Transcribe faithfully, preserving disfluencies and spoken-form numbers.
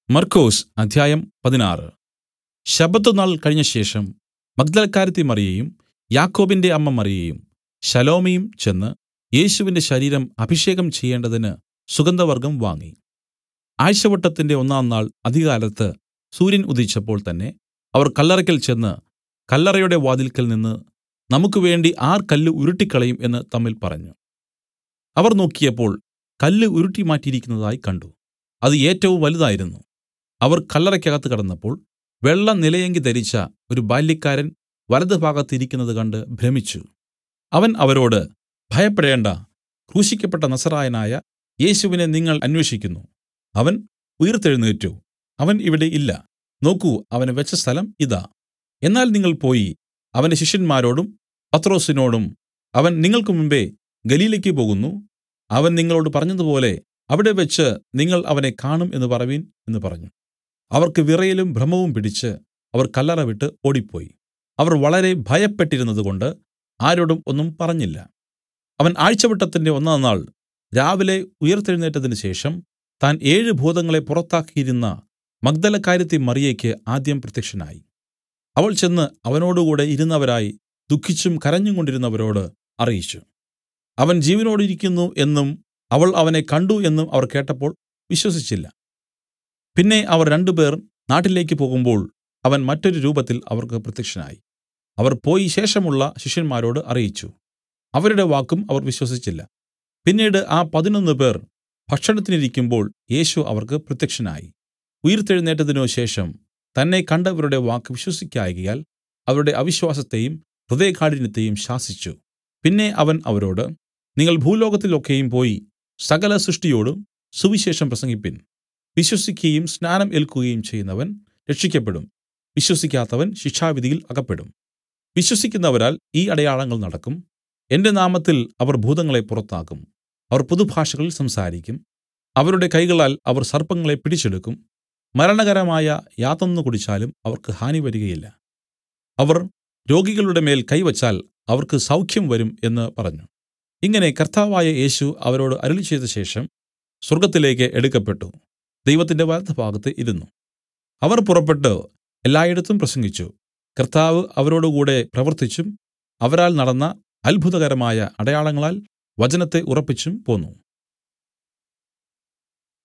മർക്കൊസ് അധ്യായം പതിനാറ്. ശബ്ബത്ത് നാൾ കഴിഞ്ഞശേഷം മഗ്ദലക്കാരത്തി മറിയയും യാക്കോബിന്റെ അമ്മ മറിയയും ശലോമിയും ചെന്ന് യേശുവിന്റെ ശരീരം അഭിഷേകം ചെയ്യേണ്ടതിന് സുഗന്ധവർഗ്ഗം വാങ്ങി. ആഴ്ചവട്ടത്തിന്റെ ഒന്നാം നാൾ അതികാലത്ത് സൂര്യൻ ഉദിച്ചപ്പോൾ തന്നെ അവർ കല്ലറയ്ക്കൽ ചെന്ന് കല്ലറയുടെ വാതിൽക്കൽ നിന്ന് നമുക്ക് വേണ്ടി ആർ കല്ല് ഉരുട്ടിക്കളയും എന്ന് തമ്മിൽ പറഞ്ഞു. അവർ നോക്കിയപ്പോൾ കല്ല് ഉരുട്ടിമാറ്റിയിരിക്കുന്നതായി കണ്ട്. അത് ഏറ്റവും വലുതായിരുന്നു. അവർ കല്ലറയ്ക്കകത്ത് കടന്നപ്പോൾ വെള്ള നിലയങ്കി ധരിച്ച ഒരു ബാല്യക്കാരൻ വലത്തുഭാഗത്ത് ഇരിക്കുന്നത് കണ്ട് ഭ്രമിച്ചു. അവൻ അവരോട്, ഭയപ്പെടേണ്ടാ, ക്രൂശിക്കപ്പെട്ട നസറായനായ യേശുവിനെ നിങ്ങൾ അന്വേഷിക്കുന്നു. അവൻ ഉയിർത്തെഴുന്നേറ്റു. അവൻ ഇവിടെ ഇല്ല. നോക്കൂ, അവനെ വെച്ച സ്ഥലം ഇതാ. എന്നാൽ നിങ്ങൾ പോയി അവന്റെ ശിഷ്യന്മാരോടും പത്രൊസിനോടും, അവൻ നിങ്ങൾക്ക് മുമ്പെ ഗലീലയ്ക്കു് പോകുന്നു. അവൻ നിങ്ങളോട് പറഞ്ഞതുപോലെ അവിടെവെച്ച് നിങ്ങൾ അവനെ കാണും എന്ന് പറവിൻ എന്ന് പറഞ്ഞു. അവർക്ക് വിറയലും ഭ്രമവും പിടിച്ച് അവർ കല്ലറ വിട്ട് ഓടിപ്പോയി. അവർ വളരെ ഭയപ്പെട്ടിരുന്നതുകൊണ്ട് ആരോടും ഒന്നും പറഞ്ഞില്ല. അവൻ ആഴ്ചവട്ടത്തിന്റെ ഒന്നാം നാൾ രാവിലെ ഉയിർത്തെഴുന്നേറ്റതിന് ശേഷം താൻ ഏഴ് ഭൂതങ്ങളെ പുറത്താക്കിയിരുന്ന മഗ്ദലക്കാരത്തി മറിയയ്ക്ക് ആദ്യം പ്രത്യക്ഷനായി. അവൾ ചെന്ന് അവനോടുകൂടെ ഇരുന്നവരായി ദുഃഖിച്ചും കരഞ്ഞും കൊണ്ടിരുന്നവരോട് അറിയിച്ചു. അവൻ ജീവനോടിരിക്കുന്നു എന്നും അവൾ അവനെ കണ്ട് എന്നും അവർ കേട്ടപ്പോൾ വിശ്വസിച്ചില്ല. പിന്നെ അവർ രണ്ടുപേർ നാട്ടിലേക്ക് പോകുമ്പോൾ അവൻ മറ്റൊരു രൂപത്തിൽ അവർക്ക് പ്രത്യക്ഷനായി. അവർ പോയി ശേഷമുള്ള ശിഷ്യന്മാരോട് അറിയിച്ചു. അവരുടെ വാക്കും അവർ വിശ്വസിച്ചില്ല. പിന്നീട് ആ പതിനൊന്ന് പേർ ഭക്ഷണത്തിനിരിക്കുമ്പോൾ യേശു അവർക്ക് പ്രത്യക്ഷനായി. ഉയിർത്തെഴുന്നേറ്റതിനു ശേഷം തന്നെ കണ്ടവരുടെ വാക്ക് വിശ്വസിക്കായ്കയാൽ അവരുടെ അവിശ്വാസത്തെയും ഹൃദയകാഠിന്യത്തെയും ശാസിച്ചു. പിന്നെ അവൻ അവരോട്, നിങ്ങൾ ഭൂലോകത്തിൽ ഒക്കെയും പോയി സകല സൃഷ്ടിയോടും സുവിശേഷം പ്രസംഗിപ്പിൻ. വിശ്വസിക്കുകയും സ്നാനം ഏൽക്കുകയും ചെയ്യുന്നവൻ രക്ഷിയ്ക്കപ്പെടും. വിശ്വസിക്കാത്തവൻ ശിക്ഷാവിധിയിൽ അകപ്പെടും. വിശ്വസിക്കുന്നവരാൽ ഈ അടയാളങ്ങൾ നടക്കും. എന്റെ നാമത്തിൽ അവർ ഭൂതങ്ങളെ പുറത്താക്കും. അവർ പുതുഭാഷകളിൽ സംസാരിക്കും. അവരുടെ കൈകളാൽ അവർ സർപ്പങ്ങളെ പിടിച്ചെടുക്കും. മരണകരമായ യാതൊന്നു കുടിച്ചാലും അവർക്ക് ഹാനി വരികയില്ല. അവർ രോഗികളുടെ മേൽ കൈവച്ചാൽ അവർക്ക് സൗഖ്യം വരും എന്ന് പറഞ്ഞു. ഇങ്ങനെ കർത്താവായ യേശു അവരോട് അരുളിച്ചെയ്ത ശേഷം സ്വർഗ്ഗത്തിലേക്ക് എടുക്കപ്പെട്ടു, ദൈവത്തിന്റെ വലത്തുഭാഗത്ത് ഇരുന്നു. അവർ പുറപ്പെട്ടു എല്ലായിടത്തും പ്രസംഗിച്ചു. കർത്താവ് അവരോടുകൂടെ പ്രവർത്തിച്ചും അവരാൽ നടന്ന അത്ഭുതകരമായ അടയാളങ്ങളാൽ വചനത്തെ ഉറപ്പിച്ചും പോന്നു.